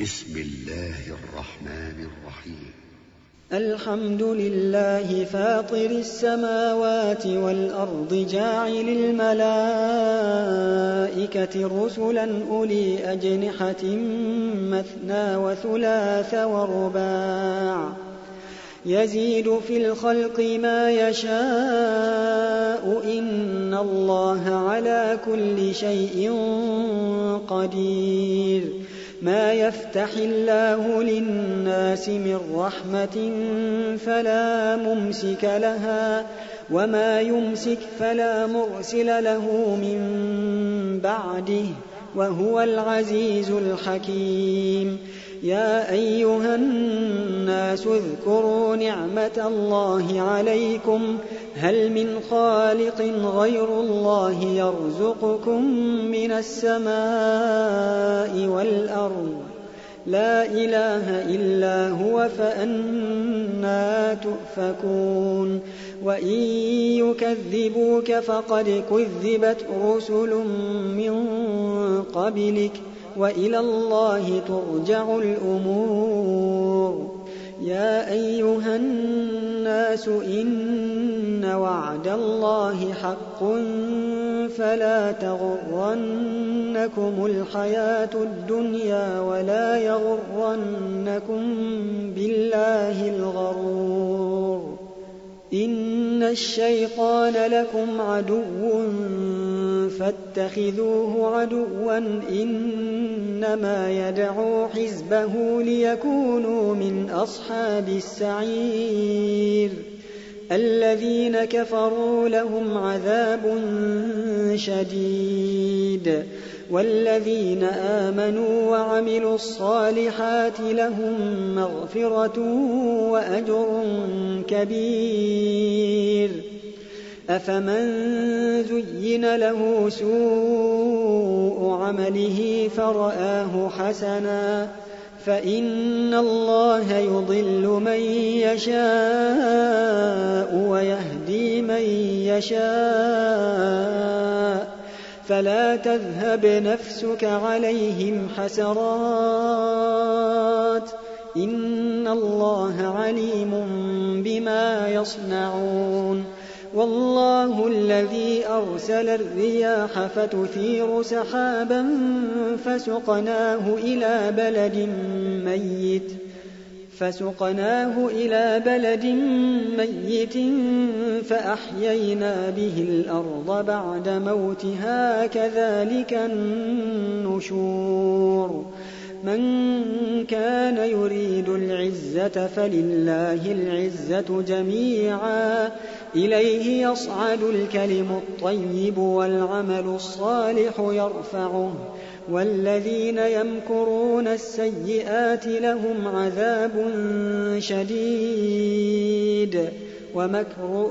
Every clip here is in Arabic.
بسم الله الرحمن الرحيم. الحمد لله فاطر السماوات والأرض جاعل الملائكة رسلا أولي أجنحة مثنى وثلاث ورباع يزيد في الخلق ما يشاء إن الله على كل شيء قدير. ما يفتح الله للناس من رحمة فلا ممسك لها وما يمسك فلا مرسل له من بعده وهو العزيز الحكيم. يا أيها الناس اذكروا نعمة الله عليكم هل من خالق غير الله يرزقكم من السماء والأرض لا إله إلا هو فأنى تؤفكون. وإن يكذبوك فقد كذبت رسل من قبلك وإلى الله ترجع الأمور. يا أيها الناس إن وعد الله حق فلا تغرنكم الحياة الدنيا ولا يغرنكم بالله الغرور. إن الشيطان لكم عدو فاتخذوه عدوا إنما يدعو حزبه ليكونوا من أصحاب السعير. الذين كفروا لهم عذاب شديد والذين آمنوا وعملوا الصالحات لهم مغفرة وأجر كبير. أفمن زين له سوء عمله فرآه حسنا فإن الله يضل من يشاء ويهدي من يشاء فلا تذهب نفسك عليهم حسرات إن الله عليم بما يصنعون. والله الذي أرسل الرياح فتثير سحابا فسقناه إلى بلد ميت فأحيينا به الأرض بعد موتها كذلك النشور. من كان يريد العزة فلله العزة جميعا إليه يصعد الكلم الطيب والعمل الصالح يرفعه والذين يمكرون السيئات لهم عذاب شديد ومكر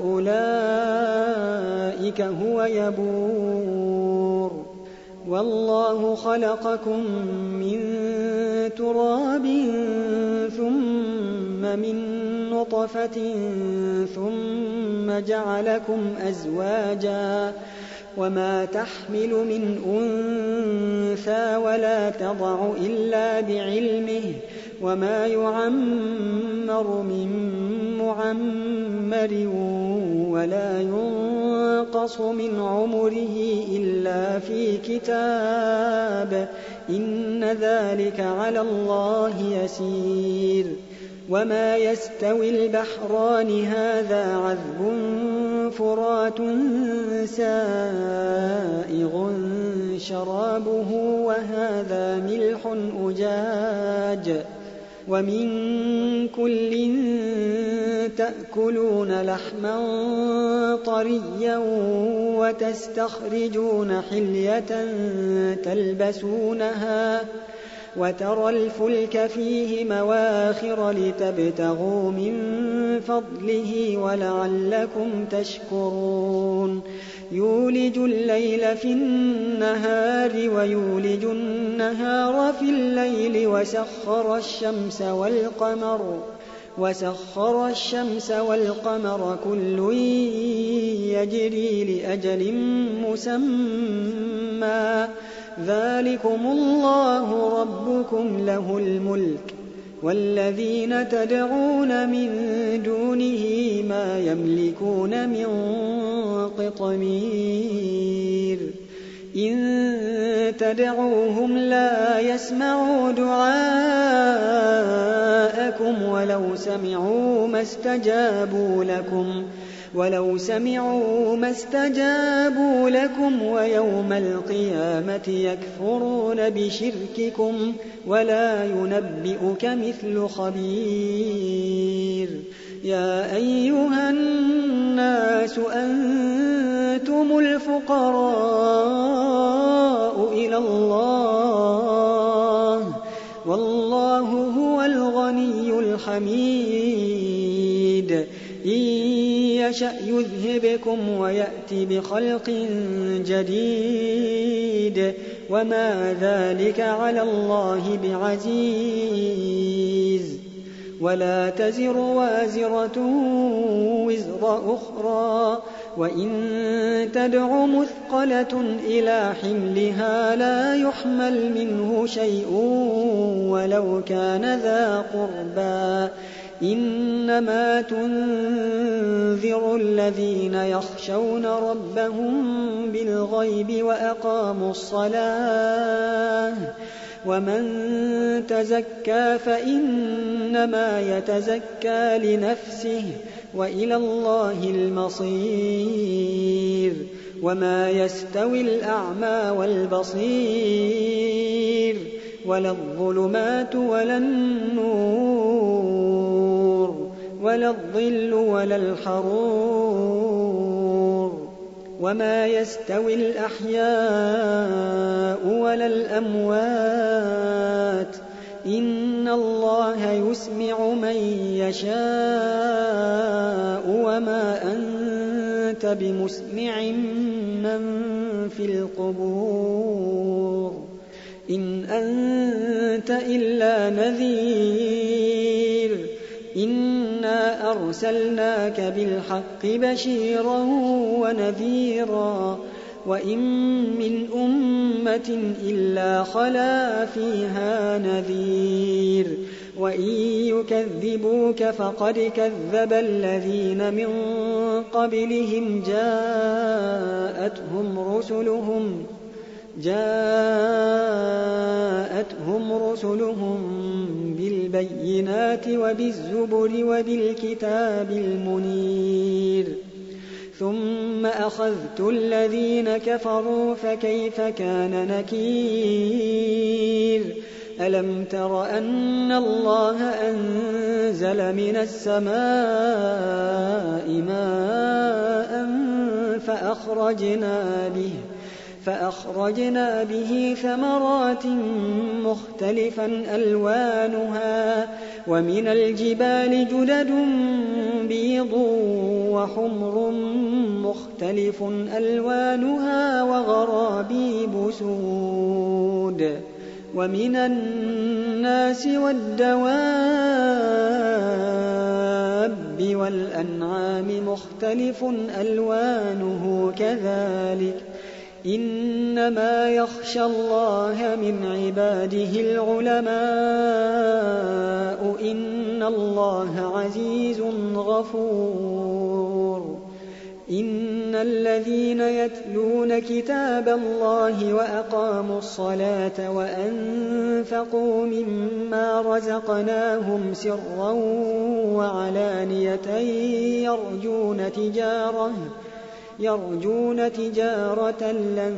أولئك هو يبور. والله خلقكم من تراب ثم من نطفة ثم جعلكم أزواجا وما تحمل من أنثى ولا تضع إلا بعلمه وما يعمر من معمر ولا ينقص من عمره إلا في كتاب إن ذلك على الله يسير. وما يستوي البحران هذا عذب فرات سائغ شرابه وهذا ملح أجاج ومن كل تأكلون لحما طريا وتستخرجون حلية تلبسونها وترى الفلك فيه مواخر لتبتغوا من فضله ولعلكم تشكرون. يولج الليل في النهار ويولج النهار في الليل وسخر الشمس والقمر كل يجري لأجل مسمى ذلكم الله ربكم له الملك والذين تدعون من دونه ما يملكون من قطمير إن تدعوهم لا يسمعوا دعاءكم ولو سمعوا ما استجابوا لكم ويوم القيامة يكفرون بشرككم ولا ينبئك مثل خبير يا أيها الناس أنتم الفقراء إلى الله والله هو الغني الحميد إن يشأ يذهبكم ويأتي بخلق جديد وما ذلك على الله بعزيز ولا تزر وازرة وزر أخرى وإن تدع مثقلة إلى حملها لا يحمل منه شيء ولو كان ذا قربى إنما تنذر الذين يخشون ربهم بالغيب وأقاموا الصلاة ومن تزكى فإنما يتزكى لنفسه وإلى الله المصير وما يستوي الأعمى والبصير ولا الظلمات ولا النور ولا الظل ولا الحرور وما يستوي الأحياء ولا الأموات إن الله يسمع من يشاء وما أنت بمسمع من في القبور إن أنت إلا نذير إنا أرسلناك بالحق بشيرا ونذيرا وإن من أمة إلا خلا فيها نذير وإن يكذبوك فقد كذب الذين من قبلهم جاءتهم رسلهم بالبينات وبالزبر وبالكتاب المنير ثم أخذت الذين كفروا فكيف كان نكير ألم تر أن الله أنزل من السماء ماء فأخرجنا به ثمرات مختلفا ألوانها ومن الجبال جدد بيض وحمر مختلف ألوانها وغرابيب سود ومن الناس والدواب والأنعام مختلف ألوانه كذلك إنما يخشى الله من عباده العلماء إن الله عزيز غفور إن الذين يتلون كتاب الله وأقاموا الصلاة وأنفقوا مما رزقناهم سرا وعلانية يرجون تجارة لن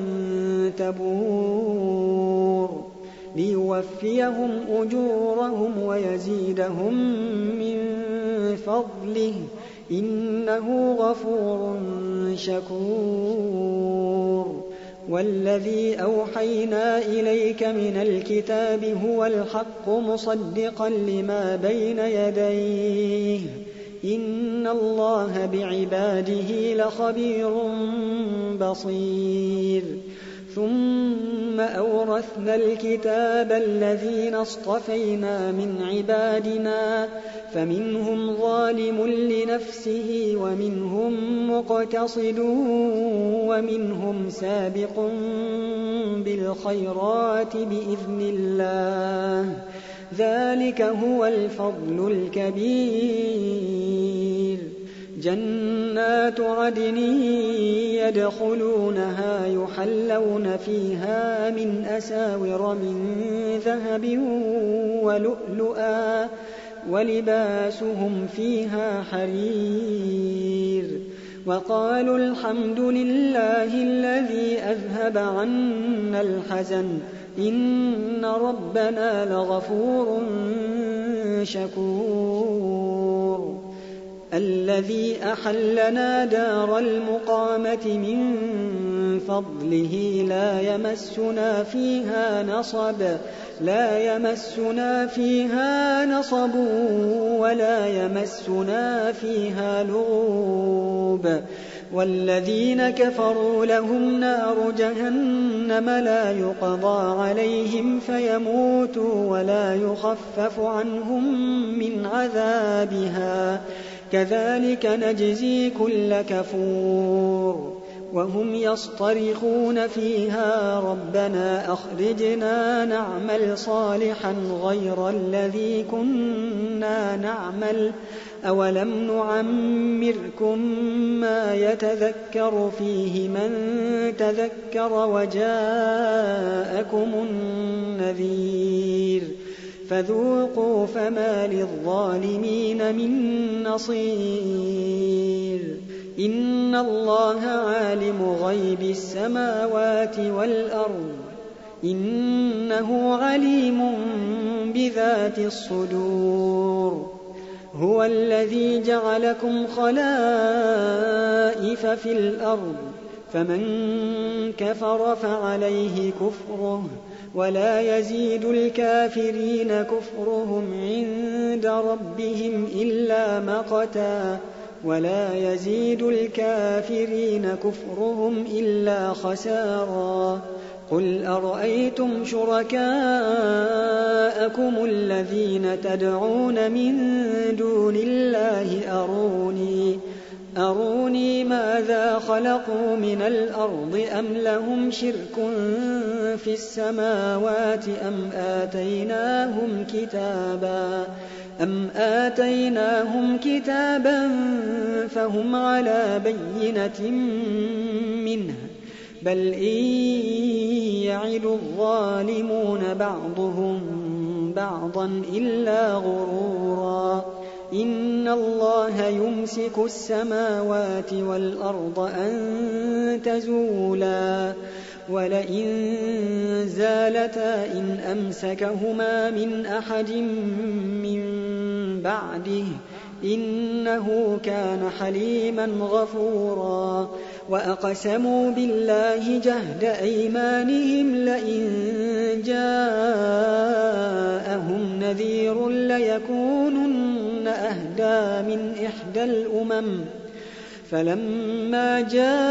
تبور ليوفيهم أجورهم ويزيدهم من فضله إنه غفور شكور والذي أوحينا إليك من الكتاب هو الحق مصدقا لما بين يديه إن الله بعباده لخبير بصير ثم أورثنا الكتاب الذين اصطفينا من عبادنا فمنهم ظالم لنفسه ومنهم مقتصد ومنهم سابق بالخيرات بإذن الله ذلك هو الفضل الكبير. جنات عدن يدخلونها يحلون فيها من أساور من ذهب ولؤلؤا ولباسهم فيها حرير. وقالوا الحمد لله الذي أذهب عنا الحزن إن ربنا لغفور شكور. الذي أحلنا دار المقامة من فضله لا يمسنا فيها نصب ولا يمسنا فيها لغوب. والذين كفروا لهم نار جهنم لا يقضى عليهم فيموتوا ولا يخفف عنهم من عذابها كذلك نجزي كل كفور. وهم يصطرخون فيها ربنا أخرجنا نعمل صالحا غير الذي كنا نعمل أولم نعمركم ما يتذكر فيه من تذكر وجاءكم النذير فذوقوا فما للظالمين من نصير. إن الله عالم غيب السماوات والأرض إنه عليم بذات الصدور. هو الذي جعلكم خلائف في الأرض فمن كفر فعليه كفره ولا يزيد الكافرين كفرهم عند ربهم إلا مقتا ولا يزيد الكافرين كفرهم إلا خسارا. قل أرأيتم شركاءكم الذين تدعون من دون الله أروني ماذا خلقوا من الأرض أم لهم شرك في السماوات أم آتيناهم كتابا فهم على بينة منه بل إن يعد الظالمون بعضهم بعضا إلا غرورا. إن الله يمسك السماوات والأرض أن تزولا ولئن زالتا إن أمسكهما من أحد من بعده إنه كان حليما غفورا. وأقسموا بالله جهد أيمانهم لئن جاءهم نذير ليكونن أهدى من إحدى الأمم فلما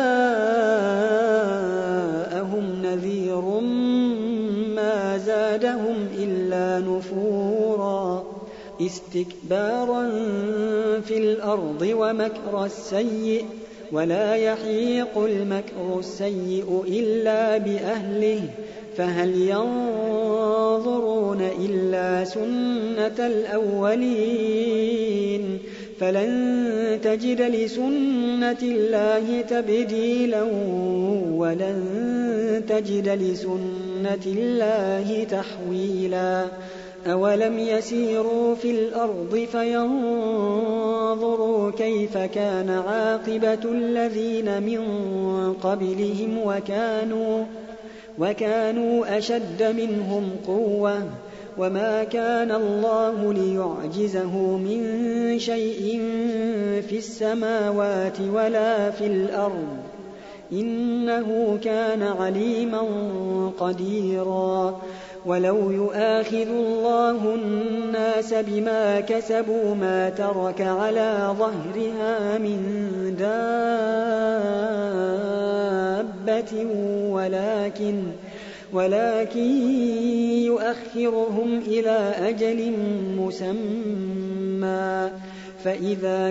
جاءهم نذير ما زادهم إلا نفورا استكبارا في الأرض ومكر السيء ولا يحيق المكر السيء إلا بأهله فهل ينظرون إلا سنة الأولين فلن تجد لسنة الله تبديلا ولن تجد لسنة الله تحويلا. أولم يسيروا في الأرض فينظروا كيف كان عاقبة الذين من قبلهم وكانوا أشد منهم قوة وما كان الله ليعجزه من شيء في السماوات ولا في الأرض إنه كان عليما قديرا. ولو يؤاخذ الله الناس بما كسبوا ما ترك على ظهرها من دابة ولكن يؤخرهم إلى أجل مسمى فإذا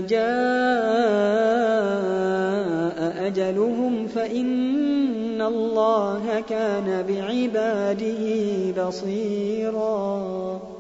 جاء أجلهم فإن الله كان بعباده بصيرا